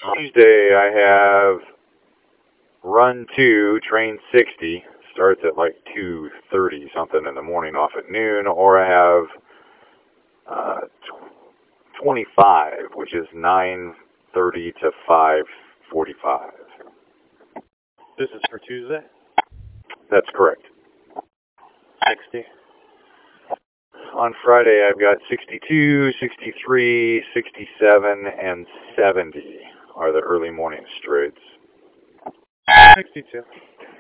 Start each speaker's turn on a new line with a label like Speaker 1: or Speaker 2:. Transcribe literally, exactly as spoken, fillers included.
Speaker 1: Tuesday I have run two, train sixty, starts at like two thirty something in the morning off at noon, or I have uh, twenty-five, which is nine thirty to five forty-five.
Speaker 2: This is for Tuesday?
Speaker 1: That's correct.
Speaker 2: sixty.
Speaker 1: On Friday, I've got sixty-two, sixty-three, sixty-seven, and seventy are the early morning straights.
Speaker 2: sixty-two.